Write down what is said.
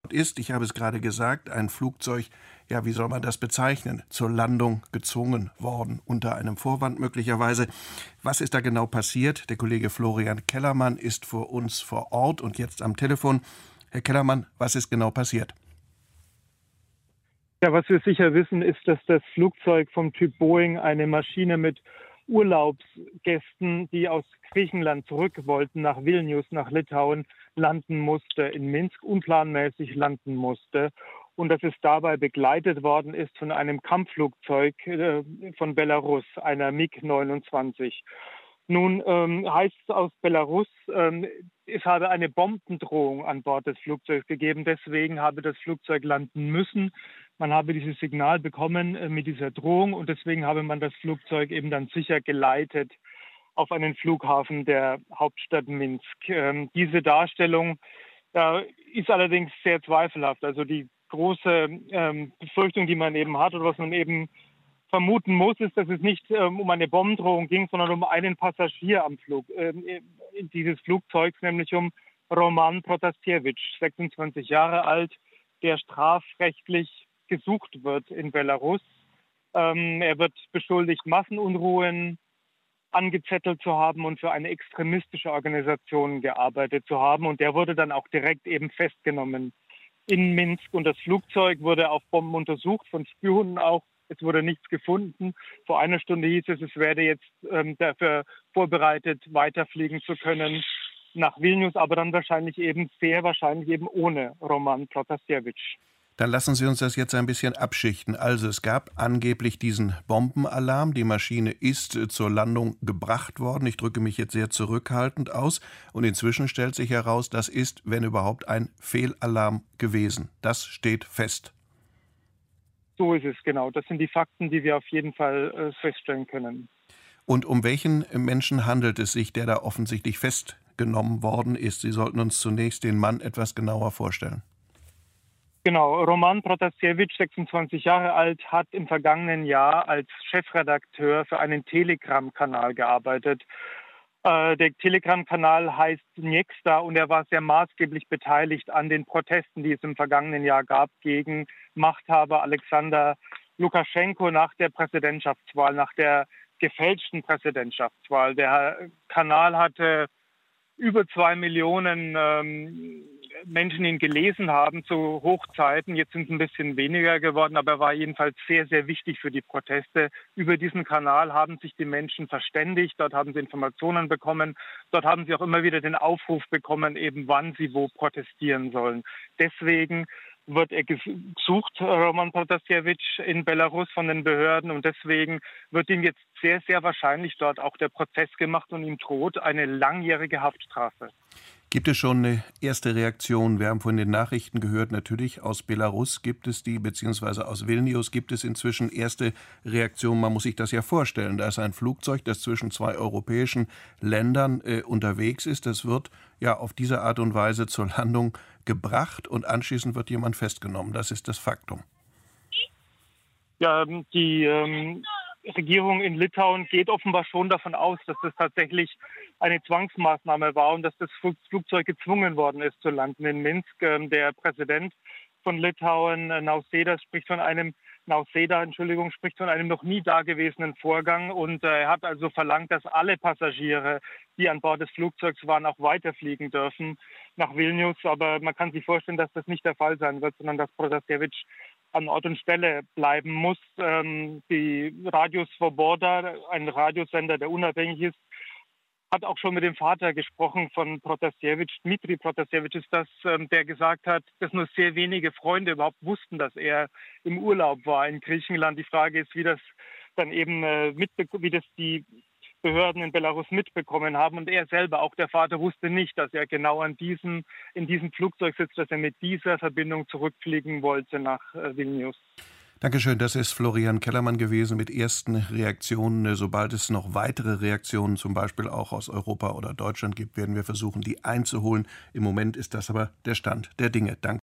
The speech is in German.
ist, ich habe es gerade gesagt, ein Flugzeug, ja, wie soll man das bezeichnen, zur Landung gezwungen worden, unter einem Vorwand möglicherweise. Was ist da genau passiert? Der Kollege Florian Kellermann ist vor uns vor Ort und jetzt am Telefon. Herr Kellermann, was ist genau passiert? Ja, was wir sicher wissen, ist, dass das Flugzeug vom Typ Boeing eine Maschine mit Urlaubsgästen, die aus Griechenland zurück wollten, nach Vilnius, nach Litauen, landen musste, in Minsk unplanmäßig landen musste. Und dass es dabei begleitet worden ist von einem Kampfflugzeug von Belarus, einer MiG-29. Nun heißt es aus Belarus, es habe eine Bombendrohung an Bord des Flugzeugs gegeben. Deswegen habe das Flugzeug landen müssen. Man habe dieses Signal bekommen mit dieser Drohung und deswegen habe man das Flugzeug eben dann sicher geleitet auf einen Flughafen der Hauptstadt Minsk. Diese Darstellung ist allerdings sehr zweifelhaft. Also die große Befürchtung, die man eben hat oder was man eben vermuten muss, ist, dass es nicht um eine Bombendrohung ging, sondern um einen Passagier am Flug dieses Flugzeugs, nämlich um Roman Protasevich, 26 Jahre alt, der strafrechtlich gesucht wird in Belarus. Er wird beschuldigt, Massenunruhen angezettelt zu haben und für eine extremistische Organisation gearbeitet zu haben. Und der wurde dann auch direkt eben festgenommen in Minsk. Und das Flugzeug wurde auf Bomben untersucht, von Spürhunden auch. Es wurde nichts gefunden. Vor einer Stunde hieß es, es werde jetzt dafür vorbereitet, weiterfliegen zu können nach Vilnius, aber dann sehr wahrscheinlich eben ohne Roman Protasevich. Dann lassen Sie uns das jetzt ein bisschen abschichten. Also es gab angeblich diesen Bombenalarm. Die Maschine ist zur Landung gebracht worden. Ich drücke mich jetzt sehr zurückhaltend aus. Und inzwischen stellt sich heraus, das ist, wenn überhaupt, ein Fehlalarm gewesen. Das steht fest. So ist es, genau. Das sind die Fakten, die wir auf jeden Fall feststellen können. Und um welchen Menschen handelt es sich, der da offensichtlich festgenommen worden ist? Sie sollten uns zunächst den Mann etwas genauer vorstellen. Genau, Roman Protasevich, 26 Jahre alt, hat im vergangenen Jahr als Chefredakteur für einen Telegram-Kanal gearbeitet. Der Telegram-Kanal heißt Nexta und er war sehr maßgeblich beteiligt an den Protesten, die es im vergangenen Jahr gab gegen Machthaber Alexander Lukaschenko nach der Präsidentschaftswahl, nach der gefälschten Präsidentschaftswahl. Der Kanal hatte über 2 Millionen Menschen ihn gelesen haben zu Hochzeiten. Jetzt sind es ein bisschen weniger geworden, aber er war jedenfalls sehr, sehr wichtig für die Proteste. Über diesen Kanal haben sich die Menschen verständigt, dort haben sie Informationen bekommen, dort haben sie auch immer wieder den Aufruf bekommen, eben wann sie wo protestieren sollen. Deswegen wird er gesucht, Roman Protasevich, in Belarus von den Behörden und deswegen wird ihm jetzt sehr, sehr wahrscheinlich dort auch der Prozess gemacht und ihm droht eine langjährige Haftstrafe. Gibt es schon eine erste Reaktion? Wir haben von den Nachrichten gehört, natürlich aus Belarus gibt es die, beziehungsweise aus Vilnius gibt es inzwischen erste Reaktionen. Man muss sich das ja vorstellen. Da ist ein Flugzeug, das zwischen 2 europäischen Ländern unterwegs ist. Das wird ja auf diese Art und Weise zur Landung gebracht und anschließend wird jemand festgenommen. Das ist das Faktum. Ja, die Regierung in Litauen geht offenbar schon davon aus, dass das tatsächlich eine Zwangsmaßnahme war und dass das Flugzeug gezwungen worden ist zu landen in Minsk. Der Präsident von Litauen, Nausėda, spricht von einem noch nie dagewesenen Vorgang und er hat also verlangt, dass alle Passagiere, die an Bord des Flugzeugs waren, auch weiterfliegen dürfen nach Vilnius. Aber man kann sich vorstellen, dass das nicht der Fall sein wird, sondern dass Protasevich an Ort und Stelle bleiben muss. Die Radio Svoboda, ein Radiosender, der unabhängig ist, hat auch schon mit dem Vater gesprochen von Protasevich. Dmitri Protasevich ist das, der gesagt hat, dass nur sehr wenige Freunde überhaupt wussten, dass er im Urlaub war in Griechenland. Die Frage ist, wie das dann eben wie das die Behörden in Belarus mitbekommen haben. Und er selber, auch der Vater, wusste nicht, dass er genau in diesem Flugzeug sitzt, dass er mit dieser Verbindung zurückfliegen wollte nach Vilnius. Dankeschön, das ist Florian Kellermann gewesen mit ersten Reaktionen. Sobald es noch weitere Reaktionen, zum Beispiel auch aus Europa oder Deutschland gibt, werden wir versuchen, die einzuholen. Im Moment ist das aber der Stand der Dinge. Danke.